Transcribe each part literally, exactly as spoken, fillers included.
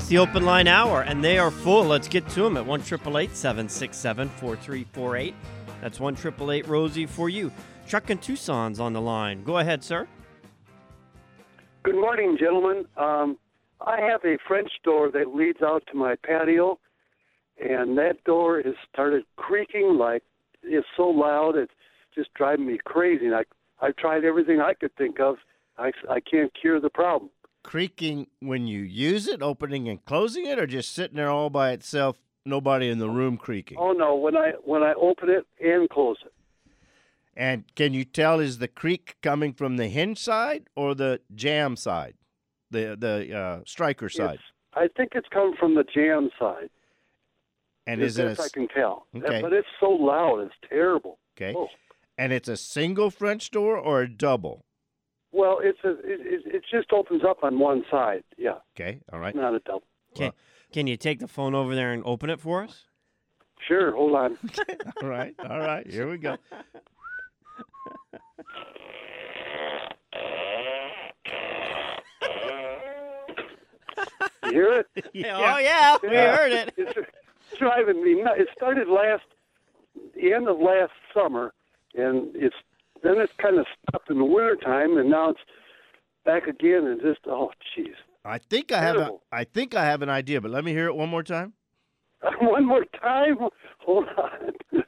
the open line hour, and they are full. Let's get to them at one eight eight eight, seven six seven, four three four eight. That's one eight eight eight, Rosie for you. Chuck in Tucson's on the line. Go ahead, sir. Good morning, gentlemen. Um, I have a French door that leads out to my patio, and that door has started creaking like it's so loud it's just driving me crazy. And I, I've tried everything I could think of. I, I can't cure the problem. Creaking when you use it, opening and closing it, or just sitting there all by itself, nobody in the room creaking? Oh, no, when I when I open it and close it. And can you tell, is the creak coming from the hinge side or the jam side, the the uh, striker side? It's, I think it's come from the jam side. And as is it best a, I can tell. Okay. But it's so loud, it's terrible. Okay. Oh. And it's a single French door or a double? Well, it's a it, it, it just opens up on one side. Yeah. Okay. All right. Not a double. Can, Well- can you take the phone over there and open it for us? Sure. Hold on. All right. All right. Here we go. You hear it? Oh, yeah, we Yeah. heard it. It's driving me nuts. It started last the end of last summer, and it's then it's kind of stopped in the wintertime, and now it's back again, and just oh, jeez. I think I have a, Terrible. I think I have an idea, but let me hear it one more time. One more time. Hold on.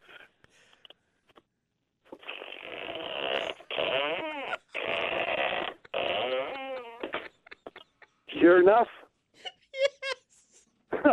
Sure enough. Yes.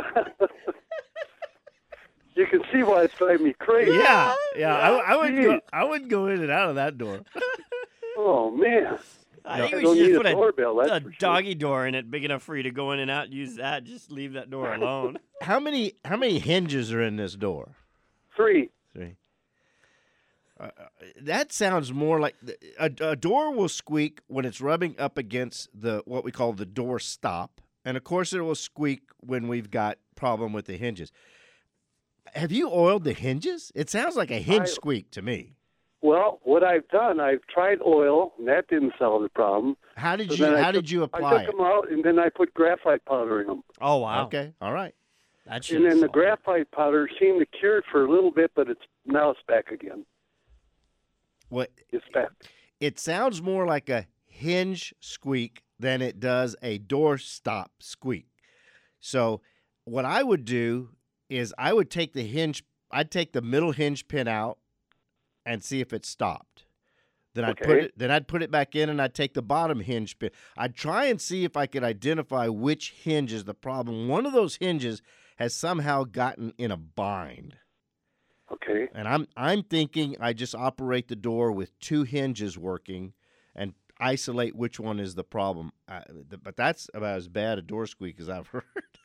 You can see why it's driving me crazy. Yeah, yeah. I, I would go. Jeez. I wouldn't go in and out of that door. Oh man. I No. think I we don't should need just a put a, doorbell, that's a for sure. doggy door in it big enough for you to go in and out, use that. Just leave that door alone. How many how many hinges are in this door? Three. Three. Uh, that sounds more like a, a door will squeak when it's rubbing up against the what we call the door stop, and of course it will squeak when we've got problem with the hinges. Have you oiled the hinges? It sounds like a hinge I- squeak to me. Well, what I've done, I've tried oil, and that didn't solve the problem. How did So you then I How took- did you I apply took it? them out, and then I put graphite powder in them. Oh, wow. Okay, all right. That should And then the solve it. graphite powder seemed to cure it for a little bit, but it's now it's back again. What It's back. it sounds more like a hinge squeak than it does a door stop squeak. So what I would do is I would take the hinge, I'd take the middle hinge pin out and see if it stopped. Then I'd put Okay. it then I'd put it back in and I'd take the bottom hinge pin. I'd try and see if I could identify which hinge is the problem. One of those hinges has somehow gotten in a bind. Okay. And I'm I'm thinking I just operate the door with two hinges working and isolate which one is the problem. Uh, th- but that's about as bad a door squeak as I've heard.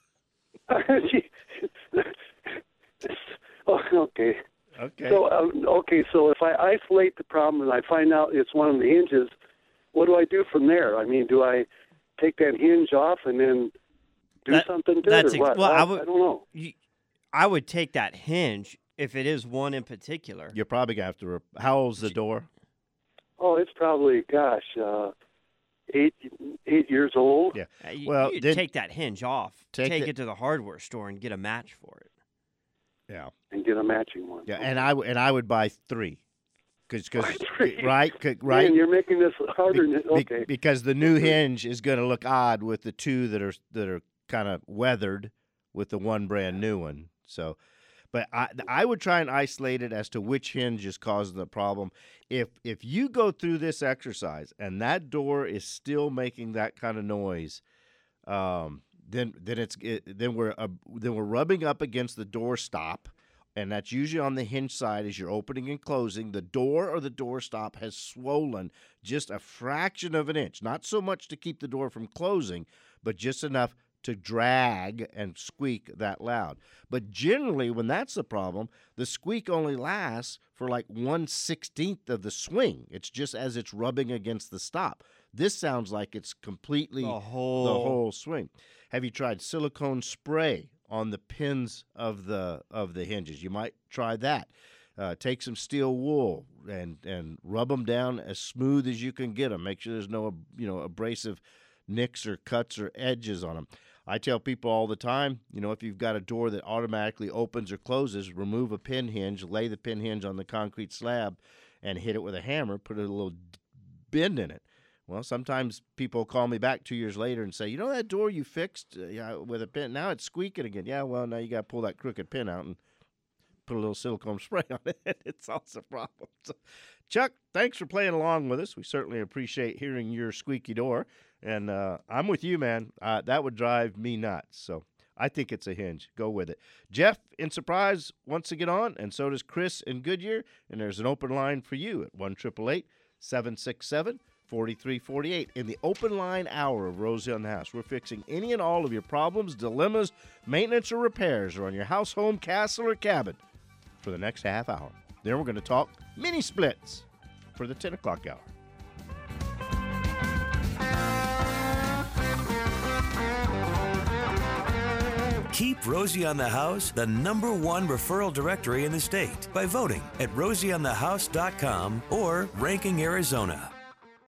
Oh, okay. Okay. So um, okay, so if I isolate the problem and I find out it's one of the hinges, what do I do from there? I mean, do I take that hinge off and then do That- something to that's it, or ex- what? well, I I, would- I don't know. You, I would take that hinge if it is one in particular. You're probably gonna have to. Rep- How old's the door? Oh, it's probably gosh, uh, eight eight years old. Yeah. Uh, you, Well, you then- take that hinge off, Take take, the- it to the hardware store, and get a match for it. Yeah. And get a matching one. Yeah. And I w- and I would buy three, because Buy three? right 'cause- right. Man, you're making this harder. Be- than, be- okay. because the new hinge is going to look odd with the two that are that are kind of weathered with the one brand new one. So, but I I would try and isolate it as to which hinge is causing the problem. If if you go through this exercise and that door is still making that kind of noise, um, then then it's it, then we're uh, then we're rubbing up against the door stop. And that's usually on the hinge side as you're opening and closing. The door or the door stop has swollen just a fraction of an inch. Not so much to keep the door from closing, but just enough to drag and squeak that loud. But generally, when that's the problem, the squeak only lasts for like one sixteenth of the swing. It's just as it's rubbing against the stop. This sounds like it's completely The whole, the whole swing. Have you tried silicone spray on the pins of the of the hinges? You might try that. Uh, take some steel wool and and rub them down as smooth as you can get them. Make sure there's no you know abrasive nicks or cuts or edges on them. I tell people all the time, you know, if you've got a door that automatically opens or closes, remove a pin hinge, lay the pin hinge on the concrete slab, and hit it with a hammer, put a little bend in it. Well, sometimes people call me back two years later and say, you know that door you fixed uh, yeah, with a pin, now it's squeaking again. Yeah, well, now you got to pull that crooked pin out and put a little silicone spray on it. It solves the problem. So, Chuck, thanks for playing along with us. We certainly appreciate hearing your squeaky door. And uh, I'm with you, man. Uh, that would drive me nuts. So I think it's a hinge. Go with it. Jeff in Surprise wants to get on, and so does Chris in Goodyear. And there's an open line for you at one eight eight eight, seven six seven, four three four eight. In the open line hour of Rosie on the House, we're fixing any and all of your problems, dilemmas, maintenance, or repairs or on your house, home, castle, or cabin for the next half hour. Then we're going to talk mini splits for the ten o'clock hour. Keep Rosie on the House the number one referral directory in the state by voting at rosie on the house dot com or Ranking Arizona.